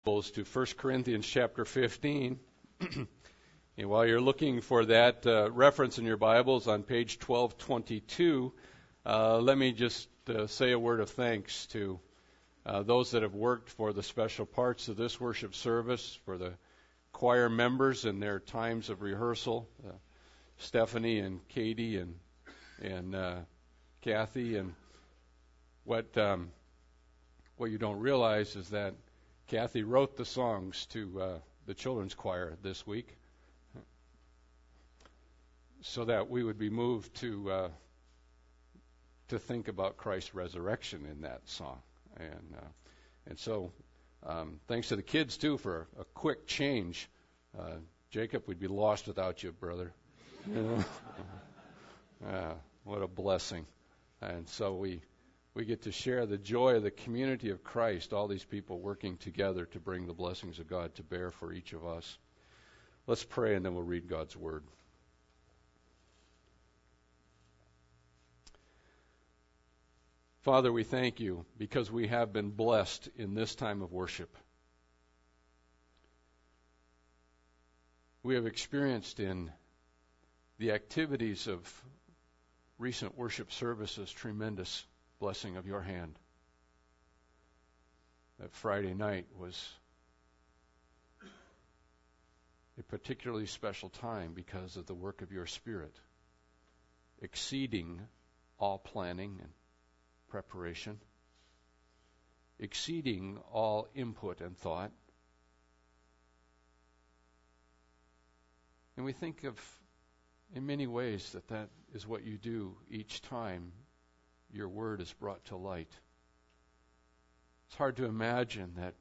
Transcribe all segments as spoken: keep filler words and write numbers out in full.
To First Corinthians chapter fifteen. And while you're looking for that uh, reference in your Bibles on page twelve twenty-two, uh, let me just uh, say a word of thanks to uh, those that have worked for the special parts of this worship service, for the choir members in their times of rehearsal, uh, Stephanie and Katie and and uh, Kathy. And what um, what you don't realize is that Kathy wrote the songs to uh, the children's choir this week so that we would be moved to uh, to think about Christ's resurrection in that song. And uh, and so um, thanks to the kids, too, for a, a quick change. Uh, Jacob, we'd be lost without you, brother. You know? uh, what a blessing. And so we... We get to share the joy of the community of Christ, all these people working together to bring the blessings of God to bear for each of us. Let's pray, and then we'll read God's Word. Father, we thank you because we have been blessed in this time of worship. We have experienced in the activities of recent worship services tremendous blessing of your hand. That Friday night was a particularly special time because of the work of your Spirit, exceeding all planning and preparation, exceeding all input and thought. And we think of, in many ways, that that is what you do each time your word is brought to light. It's hard to imagine that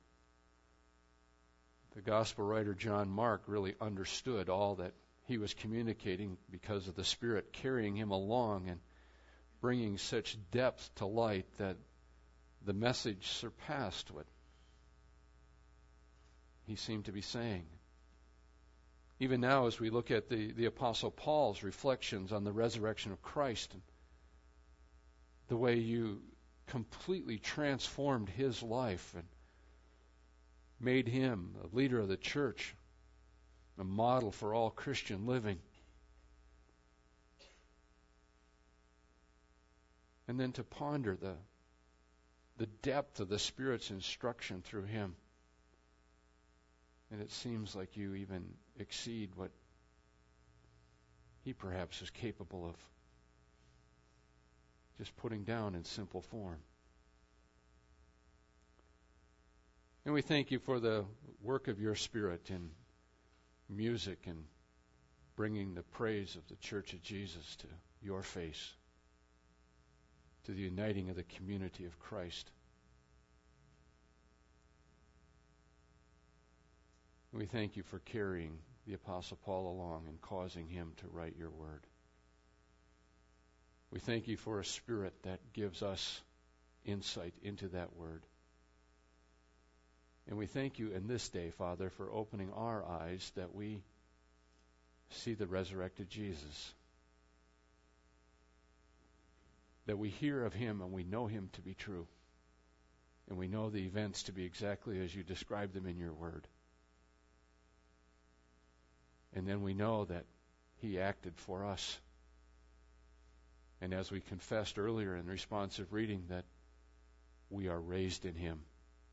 the gospel writer John Mark really understood all that he was communicating because of the Spirit carrying him along and bringing such depth to light that the message surpassed what he seemed to be saying. Even now, as we look at the, the Apostle Paul's reflections on the resurrection of Christ and the way you completely transformed his life and made him a leader of the church, a model for all Christian living. And then to ponder the, the depth of the Spirit's instruction through him. And it seems like you even exceed what he perhaps is capable of just putting down in simple form. And we thank you for the work of your Spirit in music and bringing the praise of the Church of Jesus to your face, to the uniting of the community of Christ. We thank you for carrying the Apostle Paul along and causing him to write your word. We thank you for a Spirit that gives us insight into that word. And we thank you in this day, Father, for opening our eyes that we see the resurrected Jesus. That we hear of him and we know him to be true. And we know the events to be exactly as you describe them in your word. And then we know that he acted for us. And as we confessed earlier in responsive reading, that we are raised in him.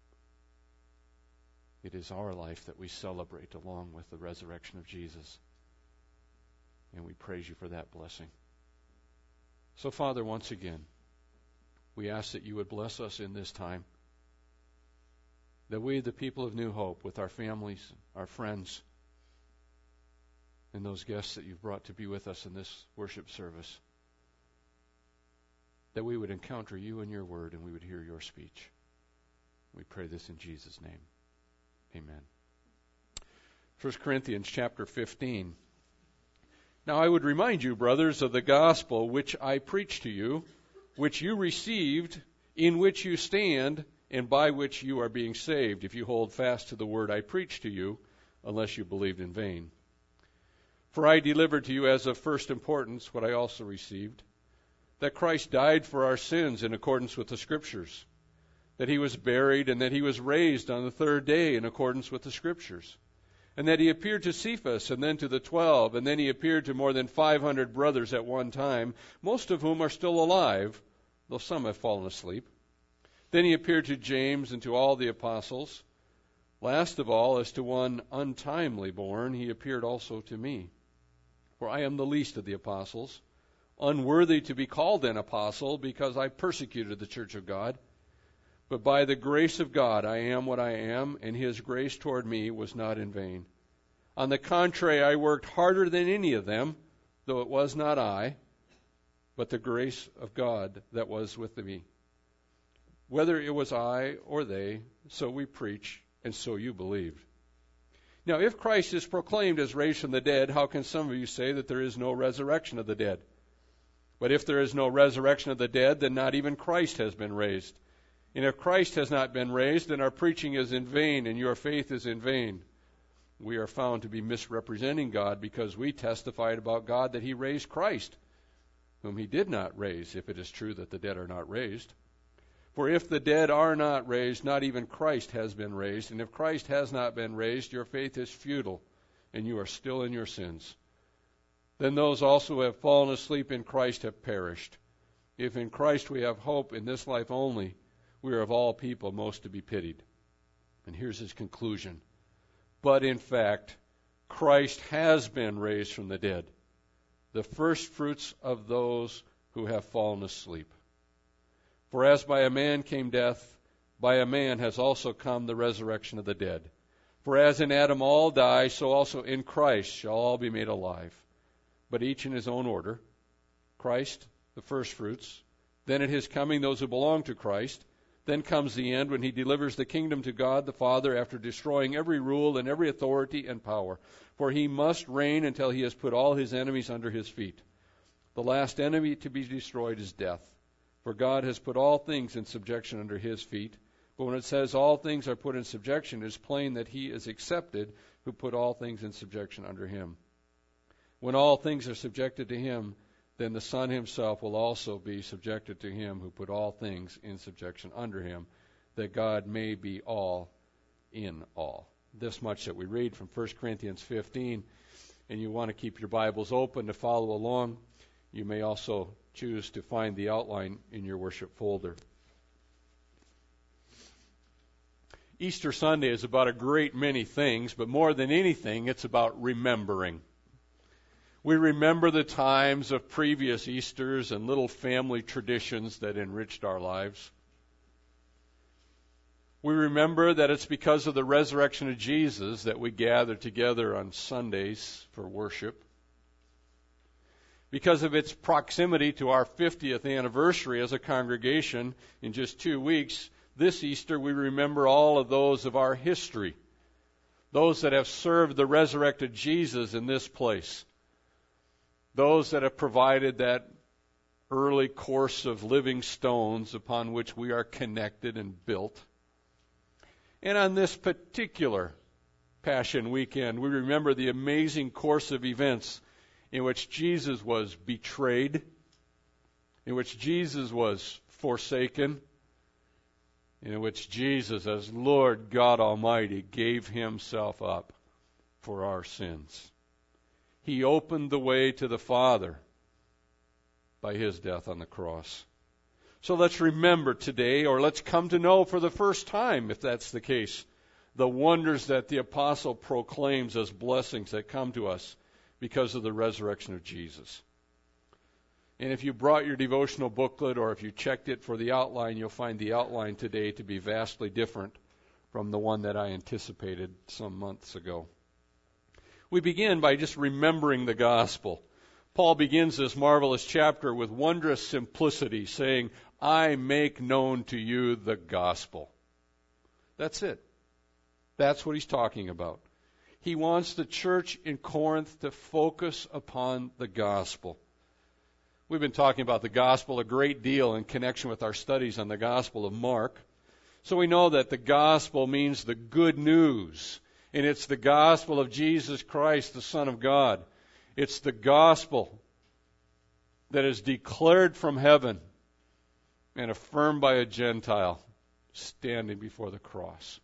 It is our life that we celebrate along with the resurrection of Jesus. And we praise you for that blessing. So, Father, once again, we ask that you would bless us in this time. That we, the people of New Hope, with our families, our friends, and those guests that you've brought to be with us in this worship service, that we would encounter you and your word and we would hear your speech. We pray this in Jesus' name. Amen. First Corinthians chapter fifteen. Now I would remind you, brothers, of the gospel which I preached to you, which you received, in which you stand, and by which you are being saved, if you hold fast to the word I preached to you, unless you believed in vain. For I delivered to you as of first importance what I also received, that Christ died for our sins in accordance with the Scriptures, that he was buried, and that he was raised on the third day in accordance with the Scriptures, and that he appeared to Cephas and then to the twelve, and then he appeared to more than five hundred brothers at one time, most of whom are still alive, though some have fallen asleep. Then he appeared to James and to all the apostles. Last of all, as to one untimely born, he appeared also to me. For I am the least of the apostles, unworthy to be called an apostle, because I persecuted the church of God. But by the grace of God I am what I am, and his grace toward me was not in vain. On the contrary, I worked harder than any of them, though it was not I, but the grace of God that was with me. Whether it was I or they, so we preach, and so you believed. Now, if Christ is proclaimed as raised from the dead, how can some of you say that there is no resurrection of the dead? But if there is no resurrection of the dead, then not even Christ has been raised. And if Christ has not been raised, then our preaching is in vain, and your faith is in vain. We are found to be misrepresenting God, because we testified about God that he raised Christ, whom he did not raise, if it is true that the dead are not raised. For if the dead are not raised, not even Christ has been raised. And if Christ has not been raised, your faith is futile, and you are still in your sins. Then those also who have fallen asleep in Christ have perished. If in Christ we have hope in this life only, we are of all people most to be pitied. And here's his conclusion. But in fact, Christ has been raised from the dead, the first fruits of those who have fallen asleep. For as by a man came death, by a man has also come the resurrection of the dead. For as in Adam all die, so also in Christ shall all be made alive, but each in his own order. Christ, the first fruits, then at his coming those who belong to Christ. Then comes the end, when he delivers the kingdom to God the Father, after destroying every rule and every authority and power. For he must reign until he has put all his enemies under his feet. The last enemy to be destroyed is death. For God has put all things in subjection under his feet. But when it says all things are put in subjection, it is plain that he is accepted who put all things in subjection under him. When all things are subjected to him, then the Son himself will also be subjected to him who put all things in subjection under him, that God may be all in all. This much that we read from First Corinthians fifteen, and you want to keep your Bibles open to follow along. You may also choose to find the outline in your worship folder. Easter Sunday is about a great many things, but more than anything, it's about remembering. We remember the times of previous Easters and little family traditions that enriched our lives. We remember that it's because of the resurrection of Jesus that we gather together on Sundays for worship. Because of its proximity to our fiftieth anniversary as a congregation in just two weeks, this Easter we remember all of those of our history, those that have served the resurrected Jesus in this place, those that have provided that early course of living stones upon which we are connected and built. And on this particular Passion Weekend, we remember the amazing course of events in which Jesus was betrayed, in which Jesus was forsaken, in which Jesus, as Lord God Almighty, gave himself up for our sins. He opened the way to the Father by his death on the cross. So let's remember today, or let's come to know for the first time, if that's the case, the wonders that the apostle proclaims as blessings that come to us because of the resurrection of Jesus. And if you brought your devotional booklet, or if you checked it for the outline, you'll find the outline today to be vastly different from the one that I anticipated some months ago. We begin by just remembering the gospel. Paul begins this marvelous chapter with wondrous simplicity, saying, I make known to you the gospel. That's it. That's what he's talking about. He wants the church in Corinth to focus upon the gospel. We've been talking about the gospel a great deal in connection with our studies on the Gospel of Mark. So we know that the gospel means the good news. And it's the gospel of Jesus Christ, the Son of God. It's the gospel that is declared from heaven and affirmed by a Gentile, standing before the cross.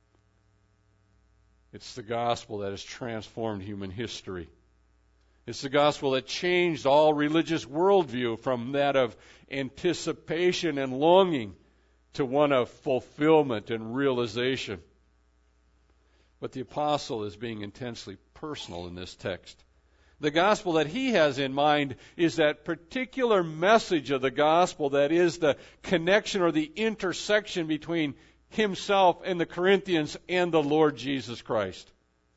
It's the gospel that has transformed human history. It's the gospel that changed all religious worldview from that of anticipation and longing to one of fulfillment and realization. But the apostle is being intensely personal in this text. The gospel that he has in mind is that particular message of the gospel that is the connection or the intersection between himself and the Corinthians and the Lord Jesus Christ.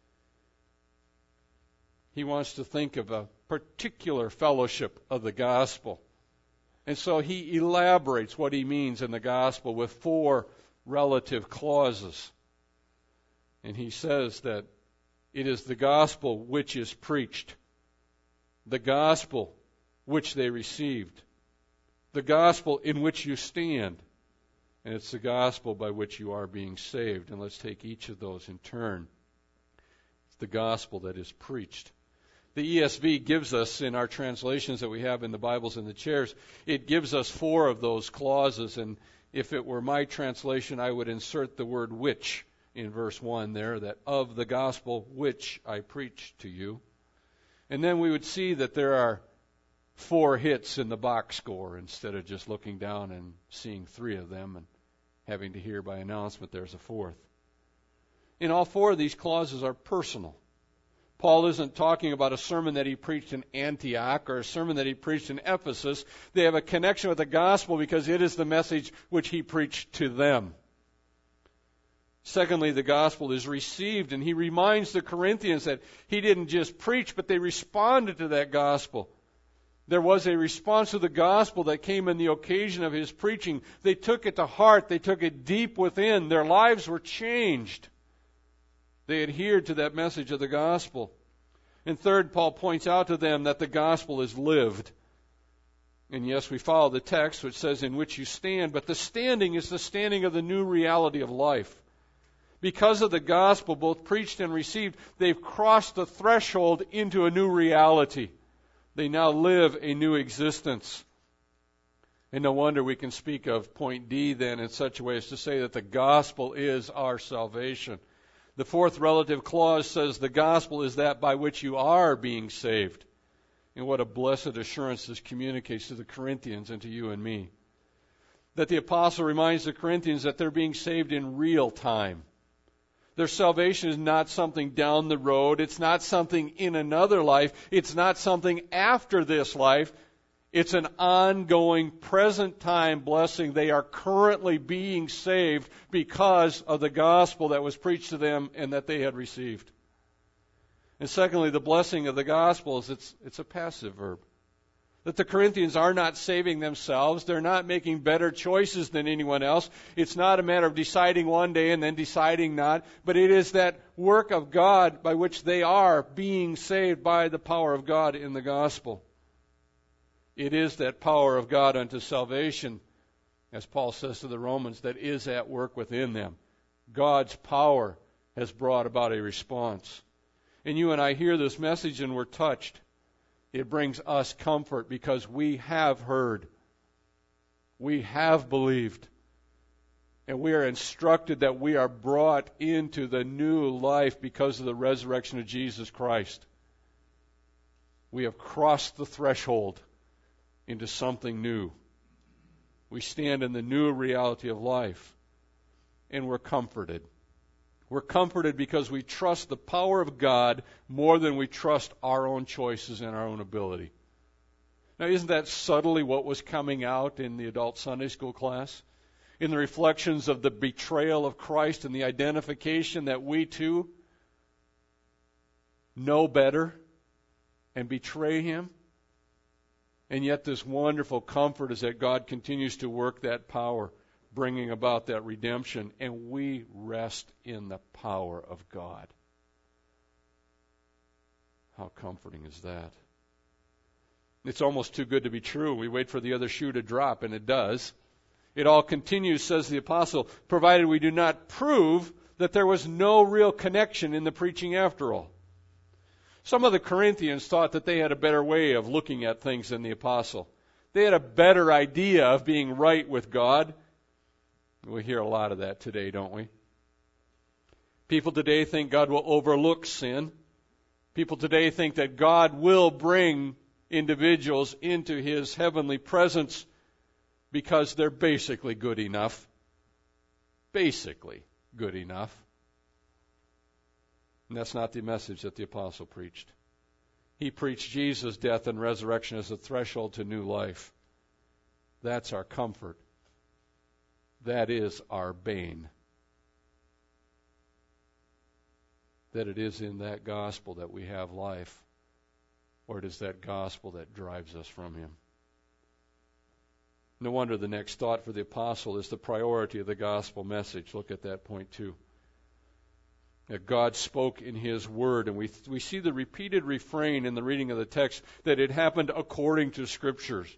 He wants to think of a particular fellowship of the gospel. And so he elaborates what he means in the gospel with four relative clauses. And he says that it is the gospel which is preached, the gospel which they received, the gospel in which you stand, and it's the gospel by which you are being saved. And let's take each of those in turn. It's the gospel that is preached. The E S V gives us, in our translations that we have in the Bibles in the chairs, it gives us four of those clauses. And if it were my translation, I would insert the word which in verse one there, that of the gospel which I preach to you. And then we would see that there are four hits in the box score instead of just looking down and seeing three of them and having to hear by announcement there's a fourth. In all four of these clauses are personal. Paul isn't talking about a sermon that he preached in Antioch or a sermon that he preached in Ephesus. They have a connection with the gospel because it is the message which he preached to them. Secondly, the gospel is received, and he reminds the Corinthians that he didn't just preach, but they responded to that gospel. There was a response to the gospel that came in the occasion of his preaching. They took it to heart. They took it deep within. Their lives were changed. They adhered to that message of the gospel. And third, Paul points out to them that the gospel is lived. And yes, we follow the text which says in which you stand, but the standing is the standing of the new reality of life. Because of the gospel, both preached and received, they've crossed the threshold into a new reality. They now live a new existence. And no wonder we can speak of point D then in such a way as to say that the gospel is our salvation. The fourth relative clause says the gospel is that by which you are being saved. And what a blessed assurance this communicates to the Corinthians and to you and me. That the apostle reminds the Corinthians that they're being saved in real time. Their salvation is not something down the road. It's not something in another life. It's not something after this life. It's an ongoing, present time blessing. They are currently being saved because of the gospel that was preached to them and that they had received. And secondly, the blessing of the gospel is it's, it's a passive verb. That the Corinthians are not saving themselves. They're not making better choices than anyone else. It's not a matter of deciding one day and then deciding not. But it is that work of God by which they are being saved by the power of God in the gospel. It is that power of God unto salvation, as Paul says to the Romans, that is at work within them. God's power has brought about a response. And you and I hear this message and we're touched. It brings us comfort because we have heard. We have believed. And we are instructed that we are brought into the new life because of the resurrection of Jesus Christ. We have crossed the threshold into something new. We stand in the new reality of life, and we're comforted. We're comforted because we trust the power of God more than we trust our own choices and our own ability. Now, isn't that subtly what was coming out in the adult Sunday school class? In the reflections of the betrayal of Christ and the identification that we too know better and betray Him? And yet this wonderful comfort is that God continues to work that power, bringing about that redemption, and we rest in the power of God. How comforting is that? It's almost too good to be true. We wait for the other shoe to drop, and it does. It all continues, says the apostle, provided we do not prove that there was no real connection in the preaching after all. Some of the Corinthians thought that they had a better way of looking at things than the apostle. They had a better idea of being right with God. We hear a lot of that today, don't we? People today think God will overlook sin. People today think that God will bring individuals into His heavenly presence because they're basically good enough. Basically good enough. And that's not the message that the apostle preached. He preached Jesus' death and resurrection as a threshold to new life. That's our comfort. That is our bane. That it is in that gospel that we have life, or it is that gospel that drives us from Him. No wonder the next thought for the apostle is the priority of the gospel message. Look at that point too. That God spoke in His Word, and we we see the repeated refrain in the reading of the text that it happened according to Scriptures.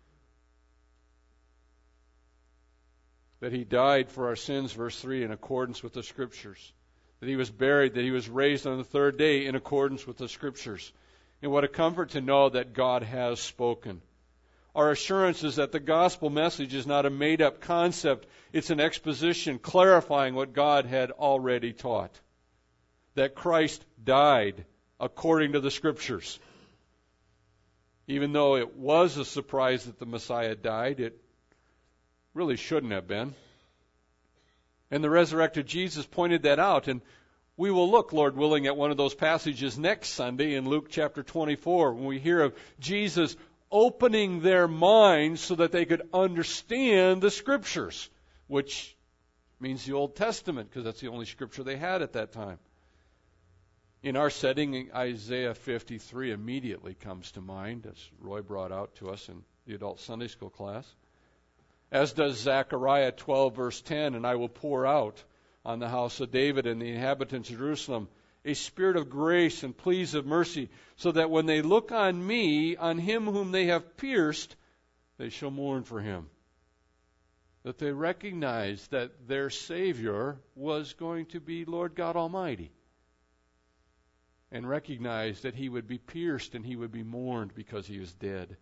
That He died for our sins, verse three, in accordance with the Scriptures. That He was buried, that He was raised on the third day in accordance with the Scriptures. And what a comfort to know that God has spoken. Our assurance is that the gospel message is not a made-up concept. It's an exposition clarifying what God had already taught. That Christ died according to the Scriptures. Even though it was a surprise that the Messiah died, it really shouldn't have been. And the resurrected Jesus pointed that out. And we will look, Lord willing, at one of those passages next Sunday in Luke chapter twenty-four, when we hear of Jesus opening their minds so that they could understand the Scriptures, which means the Old Testament, because that's the only Scripture they had at that time. In our setting, Isaiah fifty-three immediately comes to mind, as Roy brought out to us in the adult Sunday school class. As does Zechariah twelve, verse ten, and I will pour out on the house of David and the inhabitants of Jerusalem a spirit of grace and pleas of mercy, so that when they look on me, on him whom they have pierced, they shall mourn for him. That they recognize that their Savior was going to be Lord God Almighty. And recognize that He would be pierced and He would be mourned because He was dead.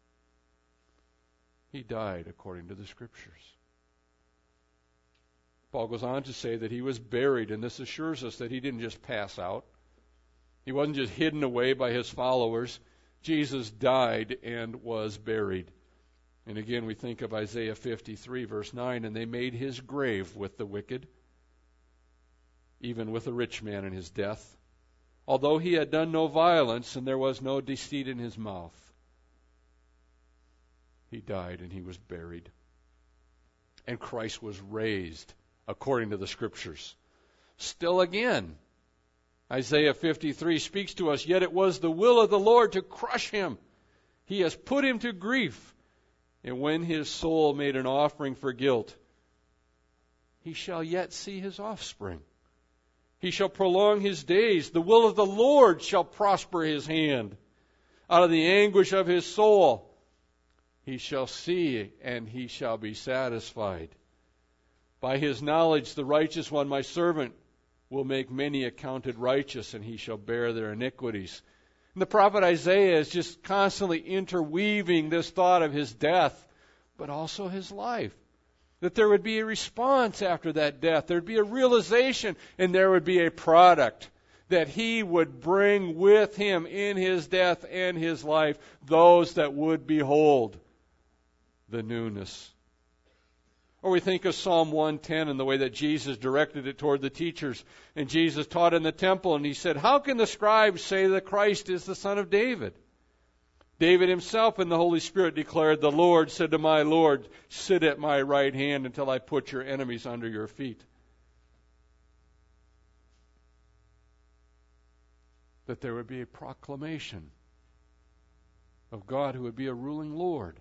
He died according to the Scriptures. Paul goes on to say that He was buried, and this assures us that He didn't just pass out. He wasn't just hidden away by His followers. Jesus died and was buried. And again, we think of Isaiah fifty-three, verse nine, and they made His grave with the wicked, even with a rich man in his death, although He had done no violence and there was no deceit in His mouth. He died and He was buried. And Christ was raised according to the Scriptures. Still again, Isaiah fifty-three speaks to us, yet it was the will of the Lord to crush Him. He has put Him to grief. And when His soul made an offering for guilt, He shall yet see His offspring. He shall prolong His days. The will of the Lord shall prosper His hand. Out of the anguish of His soul, He shall see, and He shall be satisfied. By His knowledge, the righteous one, my servant, will make many accounted righteous, and He shall bear their iniquities. And the prophet Isaiah is just constantly interweaving this thought of His death, but also His life. That there would be a response after that death. There would be a realization, and there would be a product. That He would bring with Him in His death and His life those that would behold the newness. Or we think of Psalm one ten and the way that Jesus directed it toward the teachers. And Jesus taught in the temple, and He said, how can the scribes say that Christ is the Son of David? David himself in the Holy Spirit declared, the Lord said to my Lord, sit at my right hand until I put your enemies under your feet. That there would be a proclamation of God who would be a ruling Lord,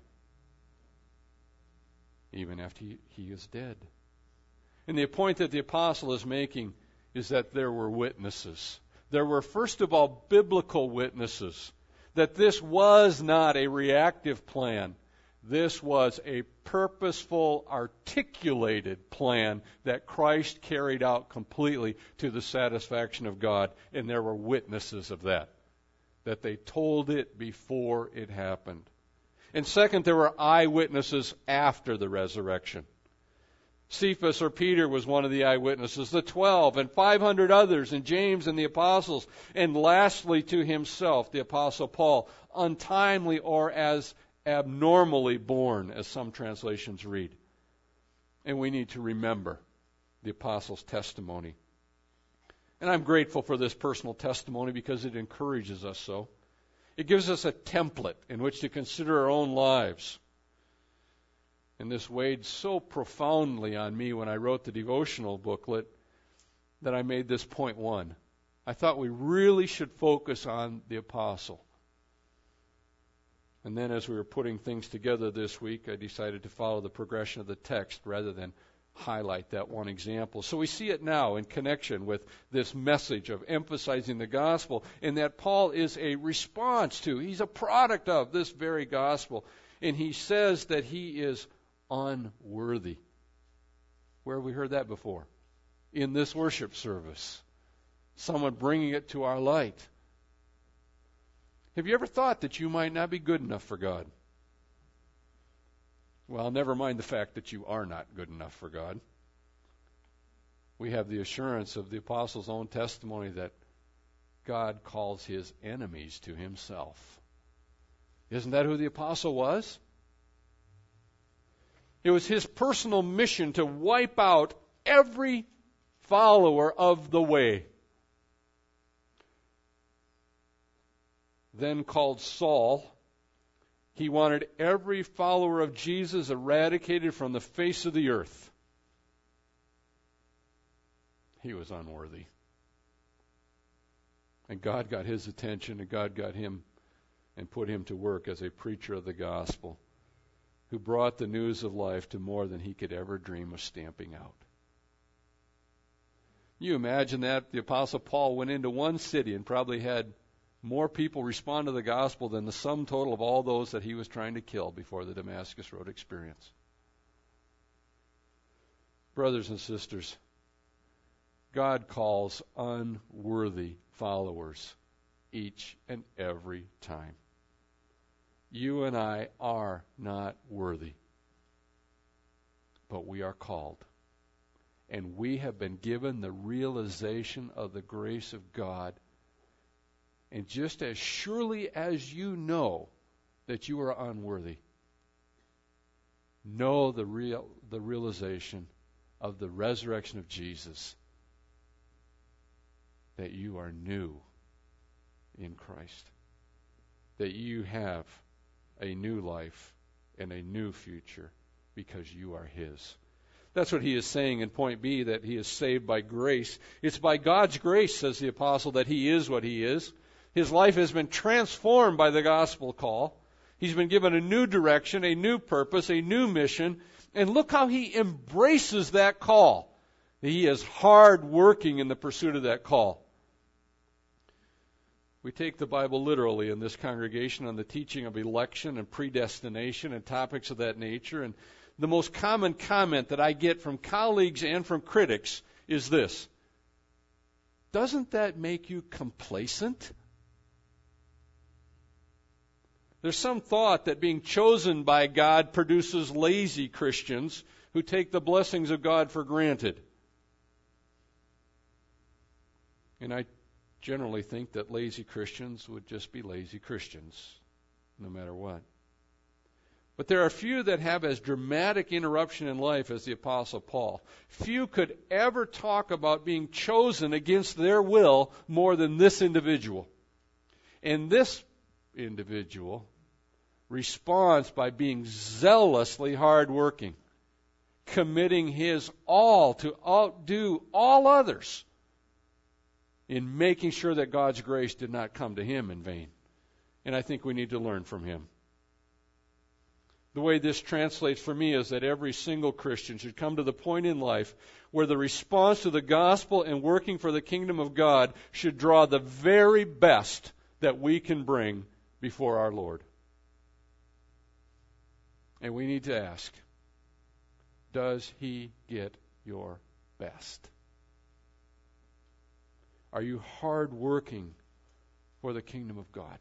even after he, he is dead. And the point that the apostle is making is that there were witnesses. There were, first of all, biblical witnesses. That this was not a reactive plan. This was a purposeful, articulated plan that Christ carried out completely to the satisfaction of God. And there were witnesses of that. That they told it before it happened. And second, there were eyewitnesses after the resurrection. Cephas or Peter was one of the eyewitnesses, the twelve, and five hundred others, and James and the apostles, and lastly to himself, the apostle Paul, untimely or as abnormally born, as some translations read. And we need to remember the apostles' testimony. And I'm grateful for this personal testimony because it encourages us so. It gives us a template in which to consider our own lives. And this weighed so profoundly on me when I wrote the devotional booklet that I made this point one. I thought we really should focus on the apostle. And then as we were putting things together this week, I decided to follow the progression of the text rather than highlight that one example. So we see it now in connection with this message of emphasizing the gospel, and that Paul is a response to, he's a product of this very gospel. And he says that he is unworthy. Where have we heard that before? In this worship service. Someone bringing it to our light. Have you ever thought that you might not be good enough for God? Well, never mind the fact that you are not good enough for God. We have the assurance of the apostle's own testimony that God calls his enemies to himself. Isn't that who the apostle was? It was his personal mission to wipe out every follower of the way. Then called Saul, he wanted every follower of Jesus eradicated from the face of the earth. He was unworthy. And God got his attention, and God got him and put him to work as a preacher of the gospel, who brought the news of life to more than he could ever dream of stamping out. You imagine that? The Apostle Paul went into one city and probably had more people respond to the gospel than the sum total of all those that he was trying to kill before the Damascus Road experience. Brothers and sisters, God calls unworthy followers each and every time. You and I are not worthy, but we are called. And we have been given the realization of the grace of God. And just as surely as you know that you are unworthy, know the real the realization of the resurrection of Jesus, that you are new in Christ, that you have a new life and a new future because you are his. That's what he is saying in point B, that he is saved by grace. It's by God's grace, says the apostle, that he is what he is. His life has been transformed by the gospel call. He's been given a new direction, a new purpose, a new mission. And look how he embraces that call. He is hard working in the pursuit of that call. We take the Bible literally in this congregation on the teaching of election and predestination and topics of that nature. And the most common comment that I get from colleagues and from critics is this: doesn't that make you complacent? There's some thought that being chosen by God produces lazy Christians who take the blessings of God for granted. And I generally think that lazy Christians would just be lazy Christians, no matter what. But there are few that have as dramatic interruption in life as the Apostle Paul. Few could ever talk about being chosen against their will more than this individual. And this individual responds by being zealously hardworking, committing his all to outdo all others in making sure that God's grace did not come to him in vain. And I think we need to learn from him. The way this translates for me is that every single Christian should come to the point in life where the response to the gospel and working for the kingdom of God should draw the very best that we can bring before our Lord. And we need to ask, does he get your best? Are you hard working for the kingdom of God?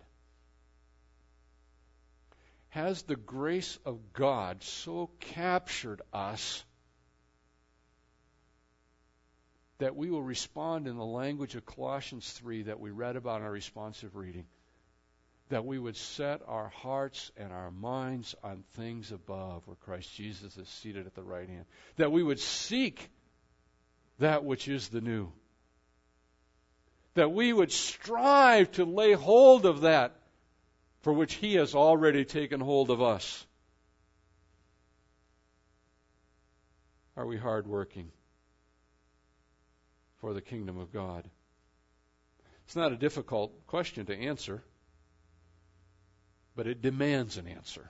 Has the grace of God so captured us that we will respond in the language of Colossians three that we read about in our responsive reading. That we would set our hearts and our minds on things above, where Christ Jesus is seated at the right hand. That we would seek that which is the new. That we would strive to lay hold of that for which He has already taken hold of us. Are we hardworking for the kingdom of God? It's not a difficult question to answer, but it demands an answer.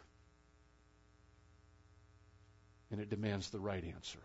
And it demands the right answer.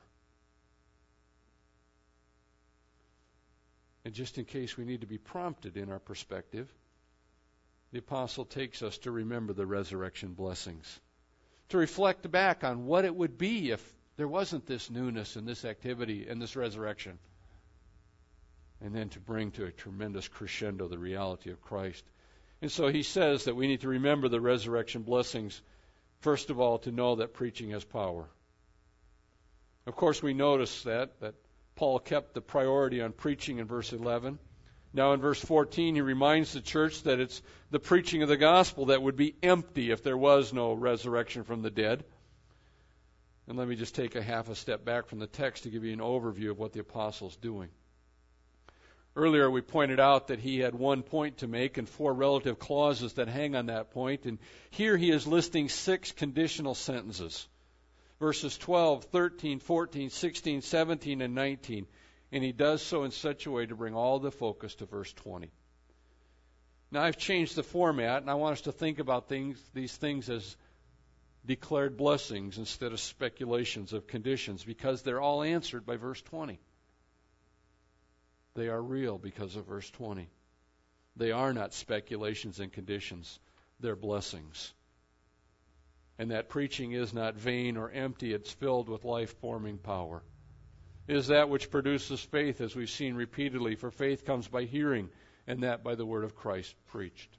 And just in case we need to be prompted in our perspective, the apostle takes us to remember the resurrection blessings. To reflect back on what it would be if there wasn't this newness and this activity and this resurrection. And then to bring to a tremendous crescendo the reality of Christ. And so he says that we need to remember the resurrection blessings, first of all, to know that preaching has power. Of course, we notice that, that Paul kept the priority on preaching in verse eleven. Now in verse fourteen, he reminds the church that it's the preaching of the gospel that would be empty if there was no resurrection from the dead. And let me just take a half a step back from the text to give you an overview of what the apostle's doing. Earlier we pointed out that he had one point to make and four relative clauses that hang on that point. And here he is listing six conditional sentences. Verses twelve, thirteen, fourteen, sixteen, seventeen, and nineteen. And he does so in such a way to bring all the focus to verse twenty. Now I've changed the format, and I want us to think about things, these things as declared blessings instead of speculations of conditions, because they're all answered by verse twenty. They are real because of verse twenty. They are not speculations and conditions. They're blessings. And that preaching is not vain or empty. It's filled with life-forming power. It is that which produces faith, as we've seen repeatedly, for faith comes by hearing, and that by the word of Christ preached.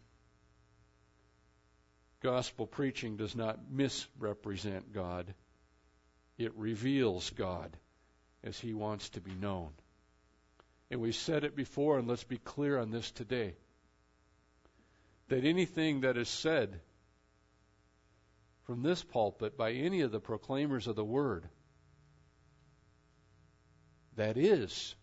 Gospel preaching does not misrepresent God. It reveals God as He wants to be known. And we've said it before, and let's be clear on this today, that anything that is said from this pulpit by any of the proclaimers of the Word that is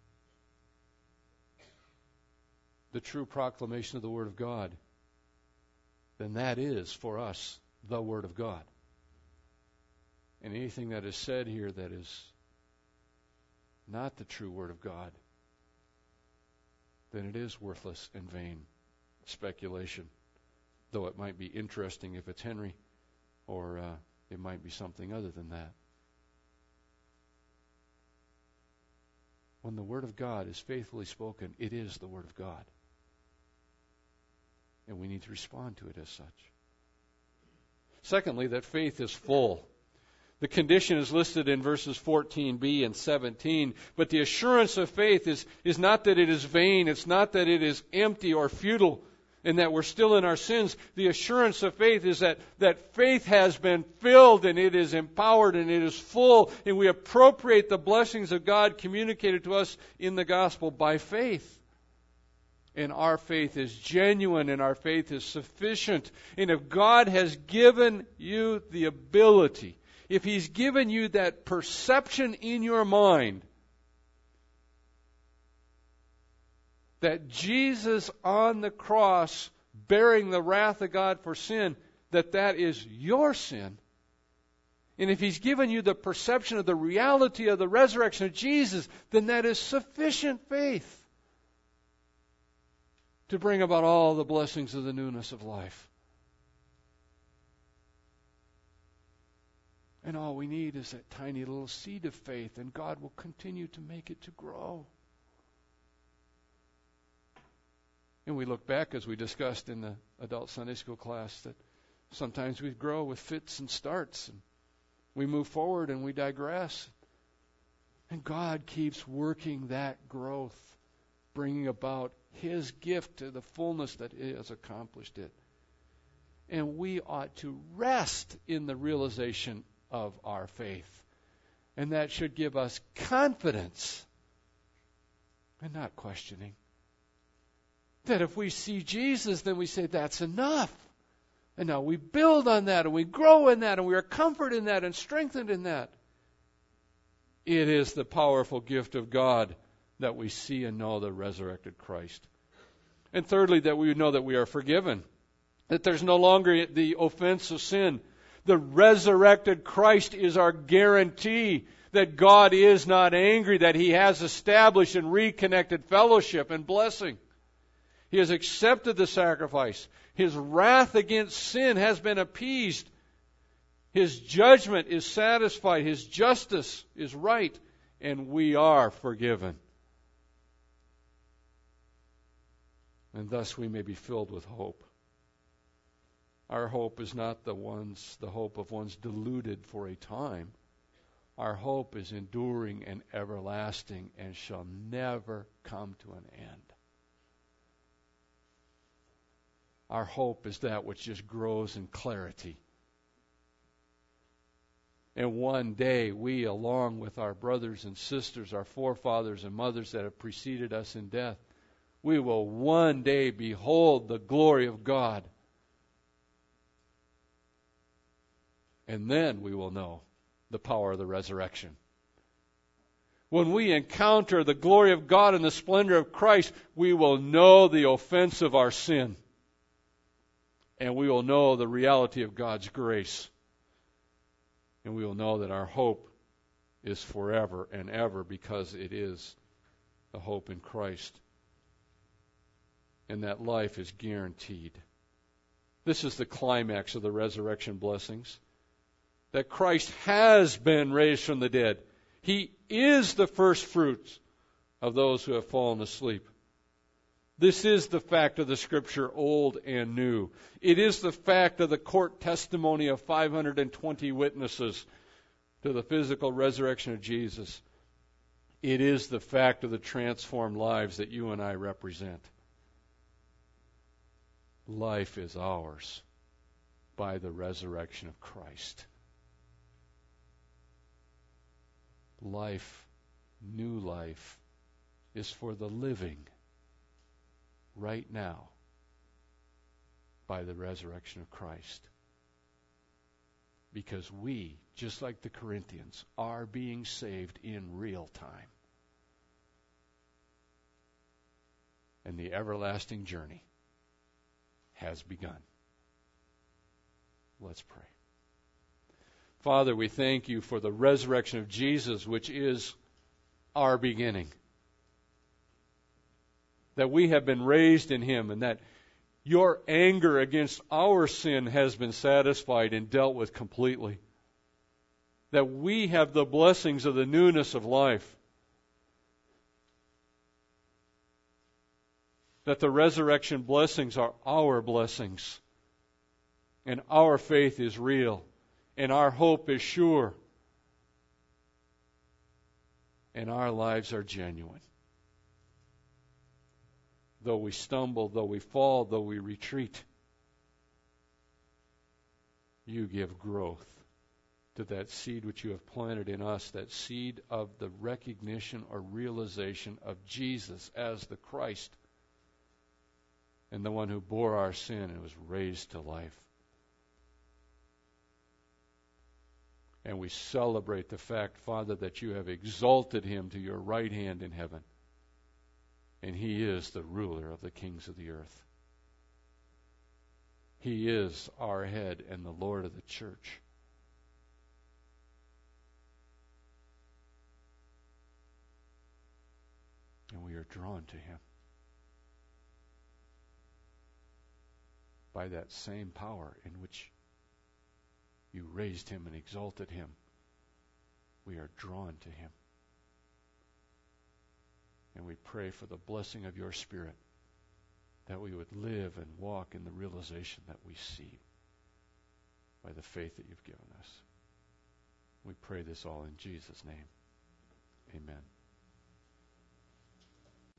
the true proclamation of the Word of God, then that is, for us, the Word of God. And anything that is said here that is not the true Word of God, then it is worthless and vain speculation, though it might be interesting if it's Henry, or uh, it might be something other than that. When the Word of God is faithfully spoken, it is the Word of God. And we need to respond to it as such. Secondly, that faith is full. The condition is listed in verses fourteen b and seventeen, but the assurance of faith is, is not that it is vain, it's not that it is empty or futile, and that we're still in our sins. The assurance of faith is that, that faith has been filled and it is empowered and it is full, and we appropriate the blessings of God communicated to us in the gospel by faith. And our faith is genuine and our faith is sufficient. And if God has given you the ability, if He's given you that perception in your mind that Jesus on the cross bearing the wrath of God for sin, that that is your sin. And if He's given you the perception of the reality of the resurrection of Jesus, then that is sufficient faith to bring about all the blessings of the newness of life. And all we need is that tiny little seed of faith, and God will continue to make it to grow. And we look back, as we discussed in the adult Sunday school class, that sometimes we grow with fits and starts, and we move forward and we digress. And God keeps working that growth, bringing about His gift to the fullness that He has accomplished it. And we ought to rest in the realization of our faith. And that should give us confidence and not questioning. That if we see Jesus, then we say, that's enough. And now we build on that, and we grow in that, and we are comforted in that, and strengthened in that. It is the powerful gift of God that we see and know the resurrected Christ. And thirdly, that we know that we are forgiven. That there's no longer the offense of sin. The resurrected Christ is our guarantee that God is not angry, that He has established and reconnected fellowship and blessing. He has accepted the sacrifice. His wrath against sin has been appeased. His judgment is satisfied. His justice is right. And we are forgiven. And thus we may be filled with hope. Our hope is not the ones, the hope of ones deluded for a time. Our hope is enduring and everlasting and shall never come to an end. Our hope is that which just grows in clarity. And one day we, along with our brothers and sisters, our forefathers and mothers that have preceded us in death, we will one day behold the glory of God. And then we will know the power of the resurrection. When we encounter the glory of God and the splendor of Christ, we will know the offense of our sin. And we will know the reality of God's grace. And we will know that our hope is forever and ever because it is a hope in Christ. And that life is guaranteed. This is the climax of the resurrection blessings. That Christ has been raised from the dead. He is the first fruits of those who have fallen asleep. This is the fact of the Scripture, old and new. It is the fact of the court testimony of five hundred twenty witnesses to the physical resurrection of Jesus. It is the fact of the transformed lives that you and I represent. Life is ours by the resurrection of Christ. Life, new life, is for the living right now by the resurrection of Christ. Because we, just like the Corinthians, are being saved in real time. And the everlasting journey has begun. Let's pray. Father, we thank you for the resurrection of Jesus, which is our beginning. That we have been raised in Him, and that your anger against our sin has been satisfied and dealt with completely. That we have the blessings of the newness of life. That the resurrection blessings are our blessings. And our faith is real. And our hope is sure. And our lives are genuine. Though we stumble, though we fall, though we retreat, you give growth to that seed which you have planted in us, that seed of the recognition or realization of Jesus as the Christ and the one who bore our sin and was raised to life. And we celebrate the fact, Father, that you have exalted him to your right hand in heaven. And he is the ruler of the kings of the earth. He is our head and the Lord of the church. And we are drawn to him by that same power in which you raised him and exalted him. We are drawn to him. And we pray for the blessing of your Spirit, that we would live and walk in the realization that we see by the faith that you've given us. We pray this all in Jesus' name. Amen.